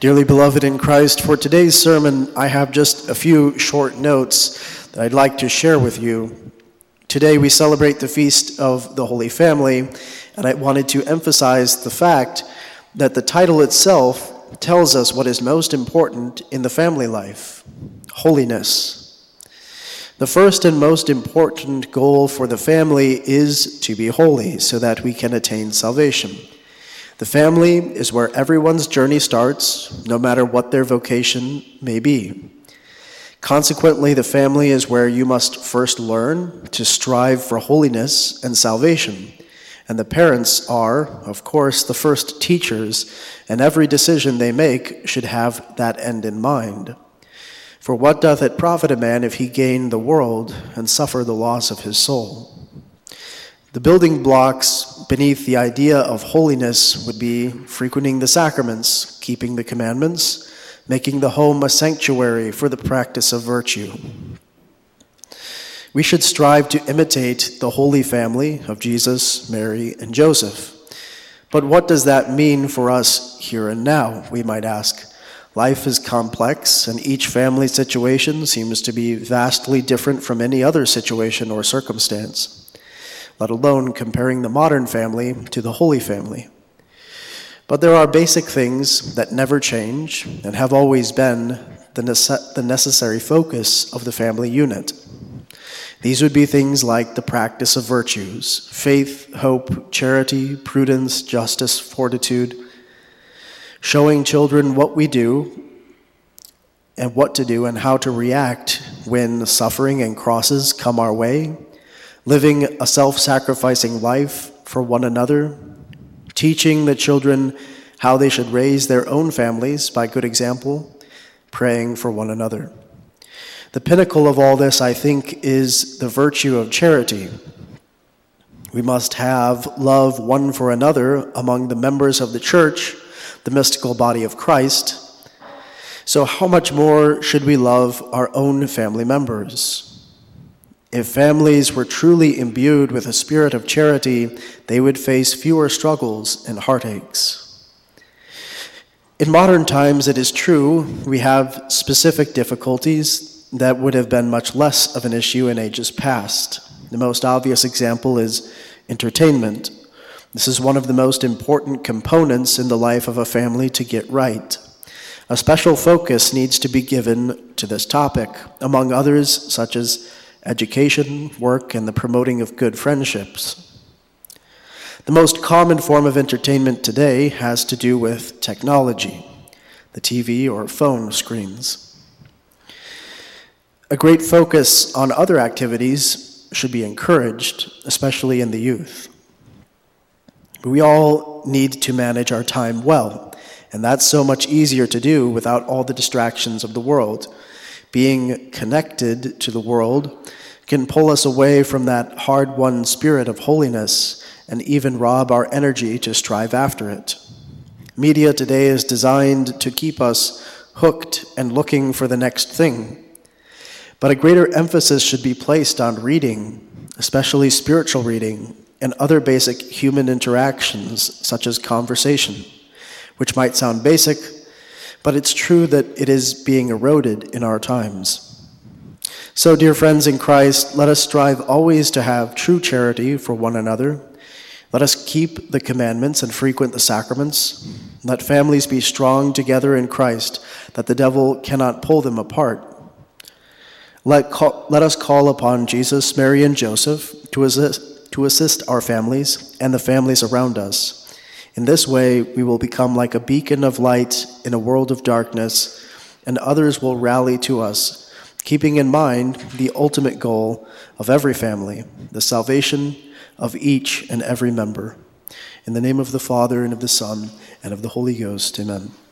Dearly beloved in Christ, for today's sermon, I have just a few short notes that I'd like to share with you. Today we celebrate the Feast of the Holy Family, and I wanted to emphasize the fact that the title itself tells us what is most important in the family life: holiness. The first and most important goal for the family is to be holy so that we can attain salvation. The family is where everyone's journey starts, no matter what their vocation may be. Consequently, the family is where you must first learn to strive for holiness and salvation. And the parents are, of course, the first teachers, and every decision they make should have that end in mind. For what doth it profit a man if he gain the world and suffer the loss of his soul? The building blocks beneath the idea of holiness would be frequenting the sacraments, keeping the commandments, making the home a sanctuary for the practice of virtue. We should strive to imitate the Holy Family of Jesus, Mary, and Joseph. But what does that mean for us here and now, we might ask? Life is complex, and each family situation seems to be vastly different from any other situation or circumstance, let alone comparing the modern family to the Holy Family. But there are basic things that never change and have always been the necessary focus of the family unit. These would be things like the practice of virtues: faith, hope, charity, prudence, justice, fortitude, showing children what we do and what to do and how to react when suffering and crosses come our way, living a self-sacrificing life for one another, teaching the children how they should raise their own families by good example, praying for one another. The pinnacle of all this, I think, is the virtue of charity. We must have love one for another among the members of the church, the mystical body of Christ. So how much more should we love our own family members? If families were truly imbued with a spirit of charity, they would face fewer struggles and heartaches. In modern times, it is true, we have specific difficulties that would have been much less of an issue in ages past. The most obvious example is entertainment. This is one of the most important components in the life of a family to get right. A special focus needs to be given to this topic, among others such as education, work, and the promoting of good friendships. The most common form of entertainment today has to do with technology, the TV or phone screens. A great focus on other activities should be encouraged, especially in the youth. We all need to manage our time well, and that's so much easier to do without all the distractions of the world. Being connected to the world can pull us away from that hard-won spirit of holiness and even rob our energy to strive after it. Media today is designed to keep us hooked and looking for the next thing. But a greater emphasis should be placed on reading, especially spiritual reading, and other basic human interactions, such as conversation, which might sound basic, but it's true that it is being eroded in our times. So, dear friends in Christ, let us strive always to have true charity for one another. Let us keep the commandments and frequent the sacraments. Let families be strong together in Christ, that the devil cannot pull them apart. Let us call upon Jesus, Mary, and Joseph to assist our families and the families around us. In this way, we will become like a beacon of light in a world of darkness, and others will rally to us, keeping in mind the ultimate goal of every family, the salvation of each and every member. In the name of the Father, and of the Son, and of the Holy Ghost, amen.